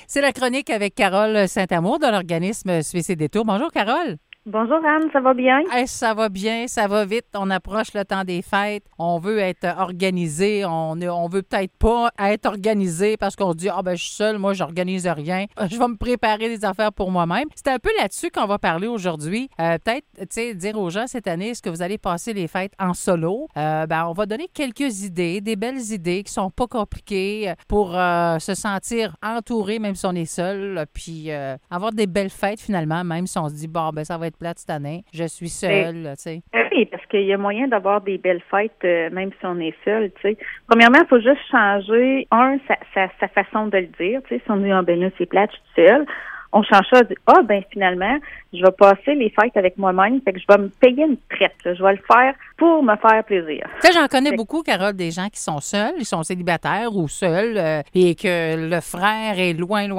C'est la chronique avec Carole Saint-Amour de l'organisme Suicide Détour. Bonjour, Carole. Bonjour Anne, ça va bien? Hey, ça va bien, ça va vite. On approche le temps des fêtes. On veut être organisé. On veut peut-être pas être organisé parce qu'on se dit « Ah ben je suis seule, moi j'organise rien. Je vais me préparer des affaires pour moi-même. » C'est un peu là-dessus qu'on va parler aujourd'hui. Peut-être, tu sais, dire aux gens cette année, est-ce que vous allez passer les fêtes en solo? On va donner quelques idées, des belles idées qui sont pas compliquées pour se sentir entouré même si on est seul. Puis avoir des belles fêtes finalement, même si on se dit « Bon, ben ça va être plate cette année. Je suis seule, tu sais. » Oui, parce qu'il y a moyen d'avoir des belles fêtes même si on est seul, tu sais. Premièrement, il faut juste changer, sa façon de le dire, tu sais. Si on dit « Ah, ben là, c'est plate, je suis seule. » On change ça, on dit « Ah, ben finalement, je vais passer les fêtes avec moi-même, fait que je vais me payer une traite, là. Je vais le faire pour me faire plaisir. » Tu sais, j'en connais beaucoup, Carole, des gens qui sont seuls, ils sont célibataires ou seuls, et que le frère est loin,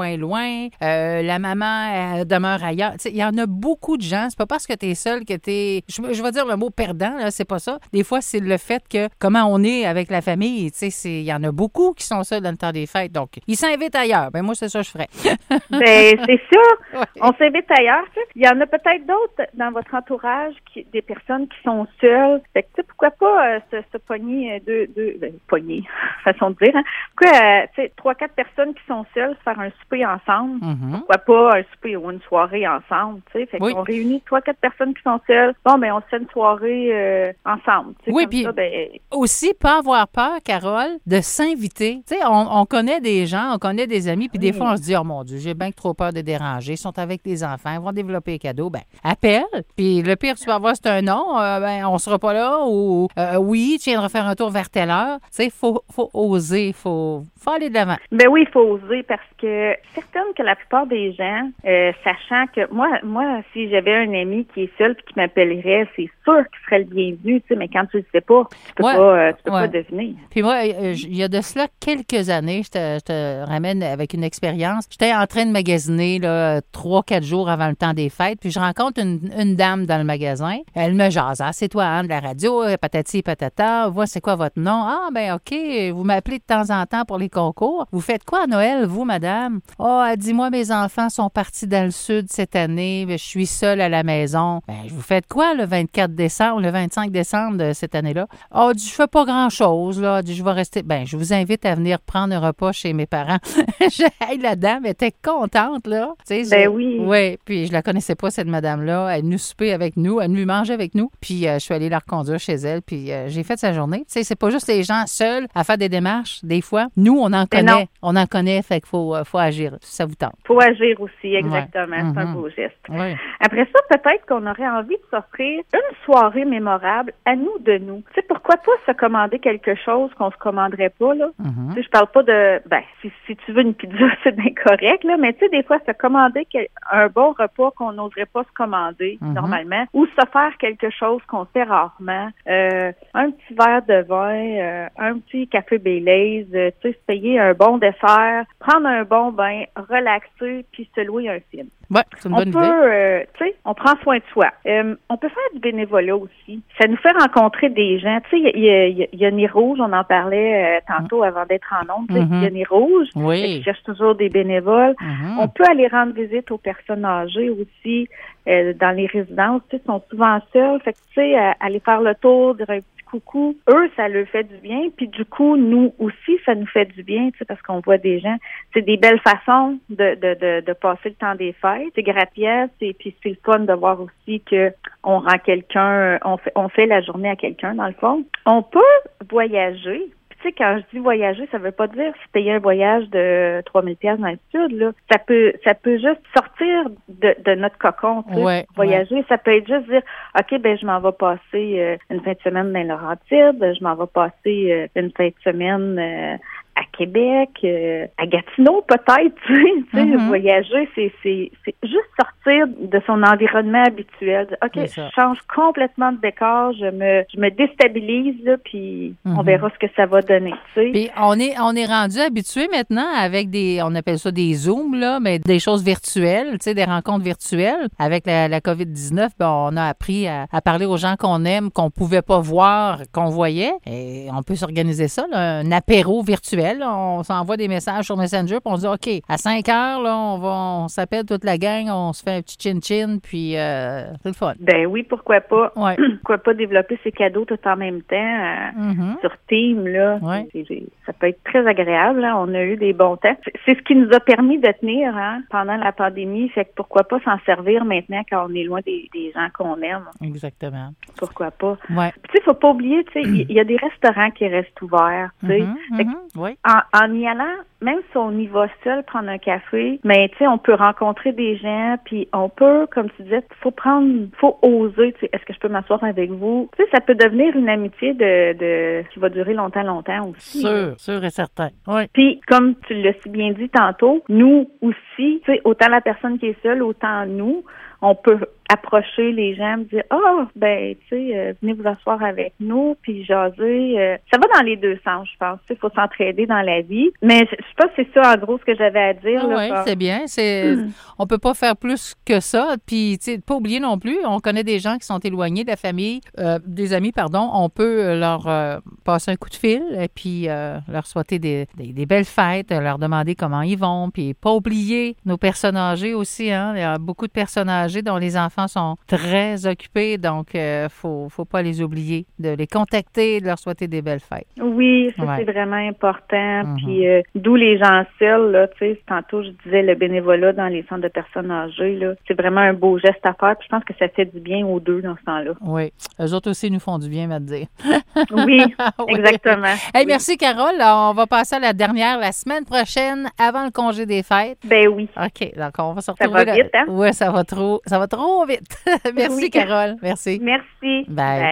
la maman elle demeure ailleurs. Tu sais, il y en a beaucoup de gens, c'est pas parce que t'es seul que t'es, je vais dire le mot perdant, là, c'est pas ça. Des fois, c'est le fait que comment on est avec la famille, tu sais, il y en a beaucoup qui sont seuls dans le temps des fêtes, donc ils s'invitent ailleurs. Ben moi, c'est ça que je ferais. Ben, c'est sûr, ouais. On s'invite ailleurs, tu sais. Il y en a peut-être d'autres dans votre entourage, des personnes qui sont seules. Fait que, tu sais, pourquoi pas se pogner pogner, façon de dire, hein. Pourquoi, tu sais, 3-4 personnes qui sont seules, se faire un souper ensemble. Mm-hmm. Pourquoi pas un souper ou une soirée ensemble, tu sais. Fait qu'on réunit 3-4 personnes qui sont seules. Bon, ben, on se fait une soirée ensemble. Oui, puis aussi, pas avoir peur, Carole, de s'inviter. Tu sais, on connaît des gens, on connaît des amis, puis des fois, on se dit, oh mon Dieu, j'ai bien trop peur de déranger. Ils sont avec des enfants, ils vont développer des cadeaux. Ben, appelle. Puis le pire, tu vas voir, c'est un non. On sera pas là. Ou oui, tu viendras faire un tour vers telle heure. Tu sais, faut oser, faut aller de l'avant. Ben oui, il faut oser parce que certaine que la plupart des gens, sachant que moi, si j'avais un ami qui est seul puis qui m'appellerait, c'est sûr qu'il serait le bienvenu, tu sais, mais quand tu le sais pas, tu peux pas deviner. Puis moi, il y a de cela quelques années, je te ramène avec une expérience. J'étais en train de magasiner là 3-4 jours avant le temps des fêtes, puis je rencontre une dame dans le magasin. Elle me jase. Ah, c'est toi, Anne, de la radio, patati patata. Vois, c'est quoi votre nom? Ah, ben OK, vous m'appelez de temps en temps pour les concours. Vous faites quoi à Noël, vous, madame? Oh, elle dit, moi, mes enfants sont partis dans le sud cette année. Je suis seule à la maison. Ben, vous faites quoi le 24 décembre, le 25 décembre de cette année-là? Oh, je fais pas grand-chose, là. Je vais rester. Ben, je vous invite à venir prendre un repas chez mes parents. La dame était contente, là. Tu sais, ben oui. Oui, puis je la connaissais pas, cette madame-là. Elle nous soupait avec nous, elle nous mangeait avec nous. Puis je suis allée la reconduire chez elle, puis j'ai fait sa journée. Tu sais, c'est pas juste les gens seuls à faire des démarches, des fois. Nous, on en connaît. On en connaît, fait qu'il faut agir. Ça vous tente. Faut agir aussi, exactement. Ouais. C'est un beau geste. Ouais. Après ça, peut-être qu'on aurait envie de s'offrir une soirée mémorable à nous de nous. Tu sais, pourquoi pas se commander quelque chose qu'on se commanderait pas, là? Tu sais, je parle pas de, si tu veux une pizza, c'est bien correct, là, mais tu sais, des fois, se commander un bon repas qu'on n'oserait pas se commander, normalement, ou se faire quelque chose qu'on fait rarement, un petit verre de vin, un petit café Baileys, tu sais, se payer un bon dessert, prendre un bon bain, relaxer, puis se louer un film. Ouais, c'est une bonne idée. Tu sais, on prend soin de soi. On peut faire du bénévolat aussi. Ça nous fait rencontrer des gens. Tu sais, il y a Nez Rouge, on en parlait tantôt avant d'être en ondes. Il y a Nez Rouge, qui cherche toujours des bénévoles. On peut aller rendre visite aux personnes âgées aussi dans les résidences. Tu sais, ils sont souvent seuls. Fait que, tu sais, aller faire le tour, dire un petit coucou. Eux, ça leur fait du bien. Puis du coup, nous aussi, ça nous fait du bien, tu sais, parce qu'on voit des gens. C'est des belles façons de passer le temps des fêtes. C'est gratis, et puis c'est le fun de voir aussi que on rend quelqu'un, on fait la journée à quelqu'un, dans le fond. On peut voyager. Tu sais, quand je dis voyager, ça veut pas dire se payer un voyage de 3000 pièces dans le sud, là. Ça peut juste sortir de notre cocon, tu sais. Voyager, ça peut être juste dire, OK, ben, je m'en vais passer une fin de semaine dans les Laurentides, je m'en vais passer une fin de semaine à Québec, à Gatineau peut-être, tu sais, voyager, c'est juste sortir de son environnement habituel. OK, je change complètement de décor, je me déstabilise, là, puis on verra ce que ça va donner, tu sais. Puis on est rendu habitué maintenant avec on appelle ça des Zooms, là, mais des choses virtuelles, tu sais, des rencontres virtuelles. Avec la COVID-19, on a appris à parler aux gens qu'on aime, qu'on pouvait pas voir, qu'on voyait, et on peut s'organiser ça, là, un apéro virtuel. courriel. On s'envoie des messages sur Messenger, puis on se dit, OK, à 5 heures, là, on s'appelle toute la gang, on se fait un petit chin-chin, puis c'est le fun. Ben oui, pourquoi pas. Ouais. Pourquoi pas développer ces cadeaux tout en même temps sur Team, là. Ouais. Ça peut être très agréable, là. On a eu des bons temps. C'est ce qui nous a permis de tenir pendant la pandémie, fait que pourquoi pas s'en servir maintenant quand on est loin des gens qu'on aime. Exactement. Pourquoi pas. Ouais. Puis tu sais, faut pas oublier, tu sais, il y a des restaurants qui restent ouverts, tu sais. Oui. En y allant, même si on y va seul prendre un café, mais tu sais, on peut rencontrer des gens, puis on peut, comme tu disais, faut oser, tu sais, est-ce que je peux m'asseoir avec vous? Tu sais, ça peut devenir une amitié qui va durer longtemps aussi. Sûr et certain. Oui. Puis, comme tu l'as si bien dit tantôt, nous aussi, tu sais, autant la personne qui est seule, autant nous, on peut approcher les gens, me dire ben tu sais, venez vous asseoir avec nous, puis jaser. Ça va dans les deux sens, je pense. Il faut s'entraider dans la vie. Mais je sais pas si c'est ça en gros ce que j'avais à dire. Oui, c'est bien. On peut pas faire plus que ça. Puis tu sais, pas oublier non plus, on connaît des gens qui sont éloignés de la famille, des amis, pardon. On peut leur passer un coup de fil et puis leur souhaiter des belles fêtes, leur demander comment ils vont, puis pas oublier nos personnes âgées aussi. Hein. Il y a beaucoup de personnes âgées dont les enfants sont très occupés, donc faut pas les oublier, de les contacter, de leur souhaiter des belles fêtes. Oui, ça c'est vraiment important. Puis d'où les gens seuls, là, tu sais, tantôt je disais le bénévolat dans les centres de personnes âgées, là, c'est vraiment un beau geste à faire. Puis je pense que ça fait du bien aux deux dans ce temps-là. Oui, eux autres aussi nous font du bien, à te dire. Oui, exactement. Hey, merci Carole. On va passer à la dernière la semaine prochaine, avant le congé des fêtes. Ben oui. OK, donc on va se retrouver. Ça va vite, hein? Oui, ça va trop vite. Merci, oui. Carole. Merci. Merci. Bye.